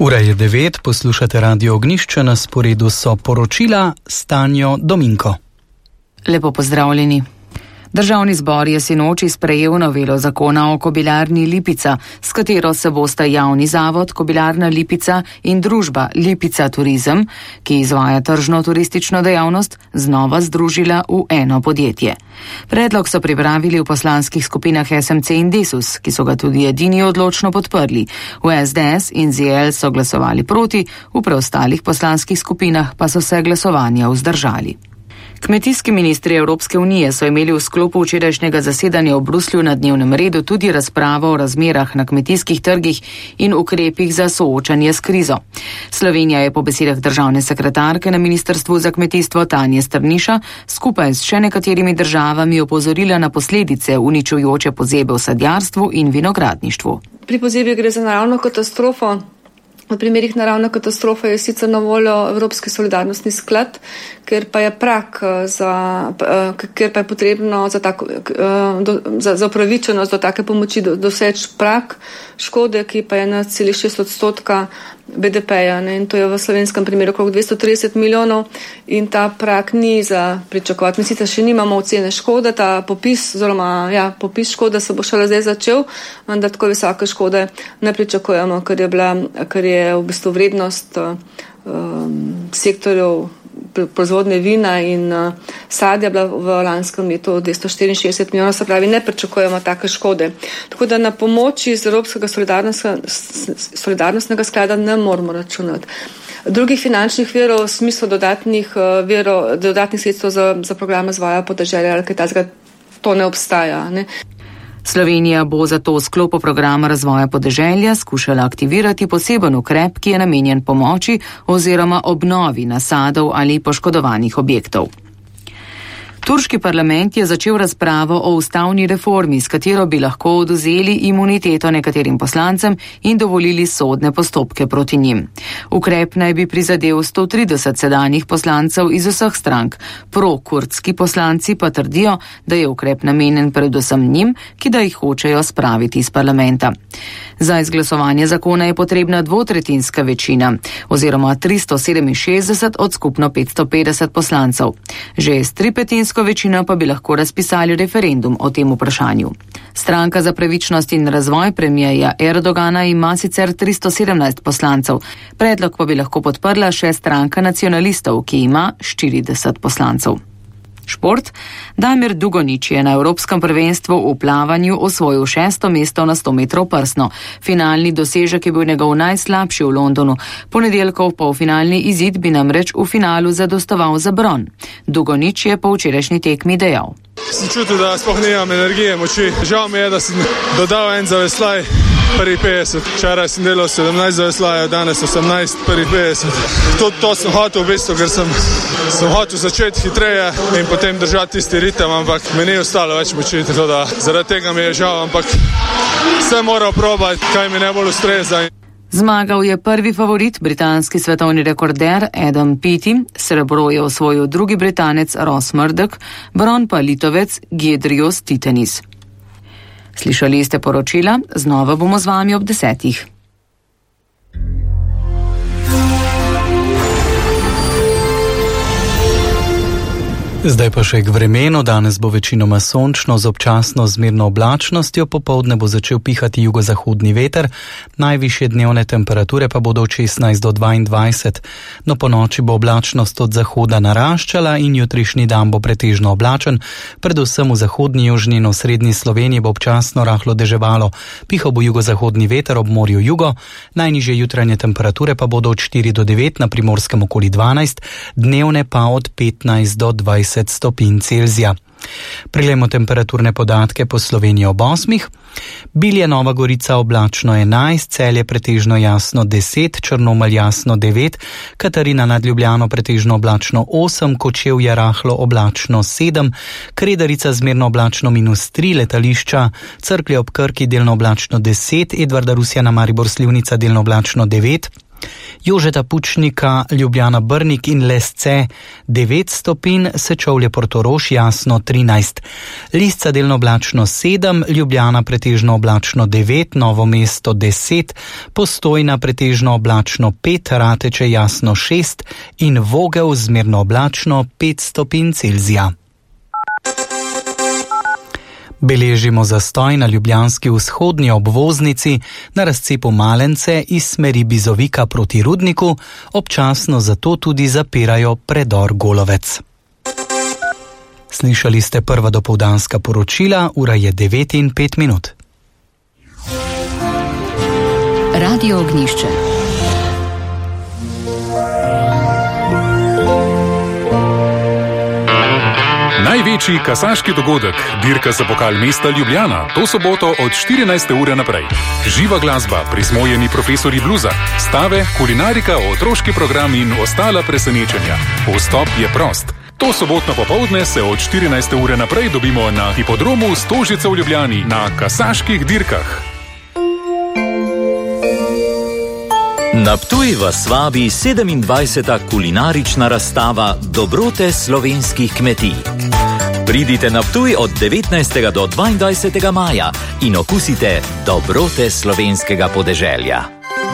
Ura je 9, poslušate Radio Ognjišče, na sporedu so poročila s Tanjo Dominko. Lepo pozdravljeni. Državni zbor je sinoči sprejel novelo zakona o Kobilarni Lipica, s katero se bosta javni zavod Kobilarna Lipica in družba Lipica Turizem, ki izvaja tržno turistično dejavnost, znova združila v eno podjetje. Predlog so pripravili v poslanskih skupinah SMC in Desus, ki so ga tudi edini odločno podprli. V SDS in ZL so glasovali proti, v preostalih poslanskih skupinah pa so se glasovanja vzdržali. Kmetijski ministri Evropske unije so imeli v sklopu včerajšnjega zasedanja v Bruslju na dnevnem redu tudi razpravo o razmerah na kmetijskih trgih in ukrepih za soočanje s krizo. Slovenija je po besedah državne sekretarke na Ministrstvu za kmetijstvo Tanje Strniša skupaj s še nekaterimi državami opozorila na posledice uničujoče pozebe v sadjarstvu in vinogradništvu. Pri pozebi gre za naravno katastrofo. V primerih naravne katastrofe je sicer na voljo Evropski solidarnostni sklad, ker pa je potrebno za upravičenost do take pomoči doseči prag škode, ki pa je 0,6% BDP-ja. In to je v slovenskem primeru okrog 230 milijonov in ta prag ni za pričakovati. Mi sicer še nimamo ocene škode, ta popis škode se bo šele zdaj začel, vendar tako visoke škode ne pričakujemo, ker je v bistvu vrednost sektorjev proizvodnje vina in sadja bila v lanskem letu 264 milijonov, se pravi, ne pričakujemo take škode. Tako da na pomoč iz Evropskega solidarnostnega sklada ne moramo računati. Drugih finančnih virov v smislu dodatnih sredstev za program razvoja podeželja ali kaj takega, to ne obstaja. Ne? Slovenija bo zato v sklopu programa razvoja podeželja skušala aktivirati poseben ukrep, ki je namenjen pomoči oziroma obnovi nasadov ali poškodovanih objektov. Turški parlament je začel razpravo o ustavni reformi, s katero bi lahko odvzeli imuniteto nekaterim poslancem in dovolili sodne postopke proti njim. Ukrep naj bi prizadel 130 sedanjih poslancev iz vseh strank. Pro-kurdski poslanci pa trdijo, da je ukrep namenjen predvsem njim, ki da jih hočejo spraviti iz parlamenta. Za izglasovanje zakona je potrebna dvotretjinska večina, oziroma 367 od skupno 550 poslancev. Že s tripetinsko večino pa bi lahko razpisali referendum o tem vprašanju. Stranka za pravičnost in razvoj premierja Erdogana ima sicer 317 poslancev, predlog pa bi lahko podprla še stranka nacionalistov, ki ima 40 poslancev. Šport. Damir Dugonjić je na Evropskem prvenstvu v plavanju osvojil 6. mesto na 100 metrov prsno. Finalni dosežek je bil njegov najslabši v Londonu. Ponedeljkov polfinalni izid bi namreč v finalu zadostoval za bron. Dugonjić je po včerajšnji tekmi dejal: Sem čutil, da sploh nimam energije, moči. Žal mi je, da sem dodal en zaveslaj. Prvi 50. Včeraj sem delal 17 zaveslajev, danes 18, prvi 50. To sem hotel v bistvu, ker sem hotel začeti hitreje in potem držati tisti ritem, ampak mi ni ostalo več moči, tako da zaradi tega mi je žal, ampak vse moral probati, kaj mi najbolj ustreza. Zmagal je prvi favorit, britanski svetovni rekorder Adam Peaty, srebro je osvojil drugi Britanec Ross Murdoch, bron pa Litovec Giedrius Titenis. Slišali ste poročila, znova bomo z vami ob 10. Zdaj pa še k vremenu. Danes bo večinoma sončno z občasno zmerno oblačnostjo, popoldne bo začel pihati jugozahodni veter, najvišje dnevne temperature pa bodo od 16 do 22. No, po noči bo oblačnost od zahoda naraščala in jutrišnji dan bo pretežno oblačen, predvsem v zahodni, južni in osrednji Sloveniji bo občasno rahlo deževalo. Pihal bo jugozahodni veter ob morju jugo, najnižje jutranje temperature pa bodo od 4 do 9, na Primorskem okoli 12, dnevne pa od 15 do 20 stopinj Celzija. Prilejmo temperaturne podatke po Sloveniji ob 8. Bilje, Nova Gorica oblačno 11, Celje pretežno jasno 10, Črnomelj jasno 9, Katarina nad Ljubljano pretežno oblačno 8, Kočevje rahlo oblačno 7, Kredarica zmerno oblačno -3, letališča Cerklje ob Krki delno oblačno 10, Edvarda Rusjana Maribor Slivnica delno oblačno 9, Jožeta Pučnika, Ljubljana Brnik in Lesce 9 stopinj, Sečovlje Portorož jasno 13. Lisca delno oblačno 7, Ljubljana pretežno oblačno 9, Novo mesto 10, Postojna pretežno oblačno 5, Rateče jasno 6 in Vogel zmerno oblačno 5 stopinj Celzija. Beležimo zastoj na ljubljanski vzhodnji obvoznici na razcepu Malence iz smeri Bizovika proti Rudniku, občasno zato tudi zapirajo predor Golovec. Slišali ste prva dopoldanska poročila, ura je 9:05. Radio Ognjišče. Največji kasaški dogodek, dirka za pokal mesta Ljubljana, to soboto od 14. ure naprej. Živa glasba, prismojeni profesori bluza, stave, kulinarika, otroški program in ostala presenečenja. Vstop je prost. To sobotno popoldne se od 14. ure naprej dobimo na hipodromu Stožice v Ljubljani na kasaških dirkah. Na Ptuj vas vabi 27. kulinarična razstava Dobrote slovenskih kmetij. Pridite na Ptuj od 19. do 22. maja in okusite dobrote slovenskega podeželja.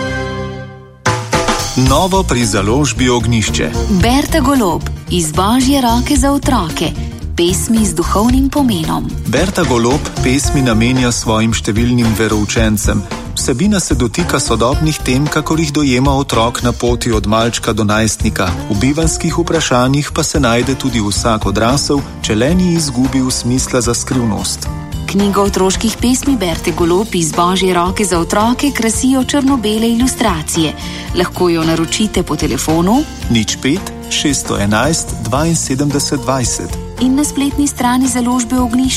Novo pri založbi Ognjišče. Berta Golob, iz Božje roke za otroke. Pesmi z duhovnim pomenom. Berta Golob pesmi namenja svojim številnim veroučencem. Vsebina se dotika sodobnih tem, kakor jih dojema otrok na poti od malčka do najstnika. V bivanskih vprašanjih pa se najde tudi vsak odrasel, če le ni izgubil smisla za skrivnost. Knjigo otroških pesmi Berte Golob iz Božje roke za otroke krasijo črno-bele ilustracije. Lahko jo naročite po telefonu 05 611 72 20 in na spletni strani založbe Ognjišče.